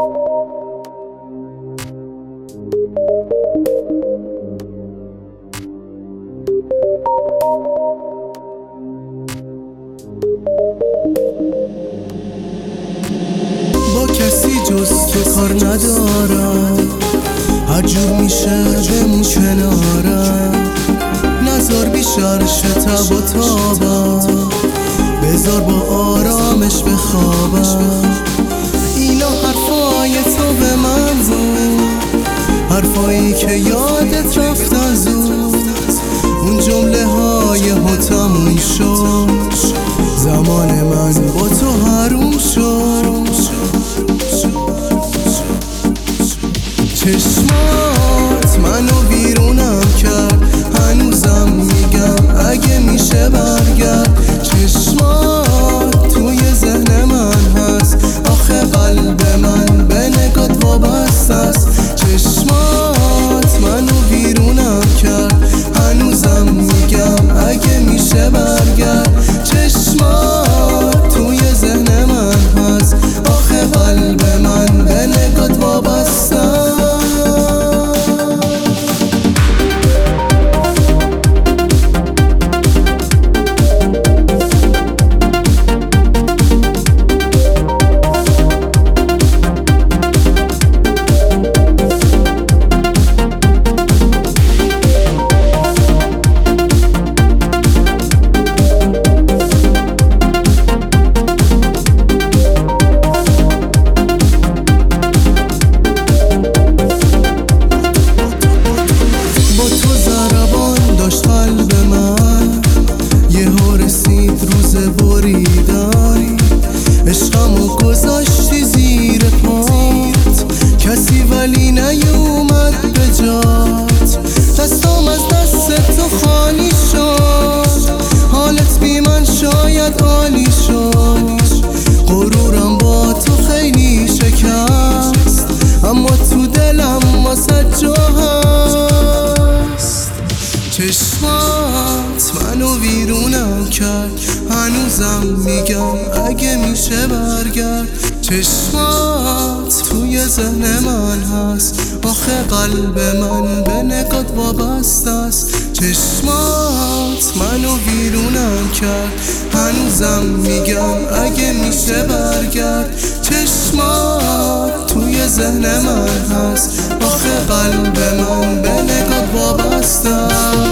با کسی جز تو کار ندارم، هر جور میشه بمون کنارم. نذار بیشتر شتاب و تابم، بذار با آرامش بخوابم. اینا حرفای تو به من بود، حرفایی که یادت رفتن زود. اون جمله های تموم شد، زمان من با تو حروم شد. چشمات منو بیرونم کرد، هنوزم میگم اگه میشه برگرد. چشمات توی ذهن من هست، آخه قلب من به نگات وابسته است. چشمات منو بیرونم کرد، هنوزم میگم اگه میشه برگرد. چشمات توی ذهن من هست، آخه قلب من به نگات وابسته است. قلب من یهو رسید روز بریدن، عشقمو گذاشتی زیر پات، کسی ولی نیومد به جات. دستام از دست تو خالی شد، حالت بی من شاید عالی شد. غرورم با تو خیلی شکست، اما تو دلم واسه جا هست. چشمات منو ویرونم کرد، هنوزم میگم اگه میشه برگرد. چشمات توی ذهن من هست، آخه قلب من به نگات وابسته است. چشمات منو ویرونم کرد، هنوزم میگم اگه میشه برگرد. چشمات توی ذهن من هست، آخه قلب من به نگات وابسته است.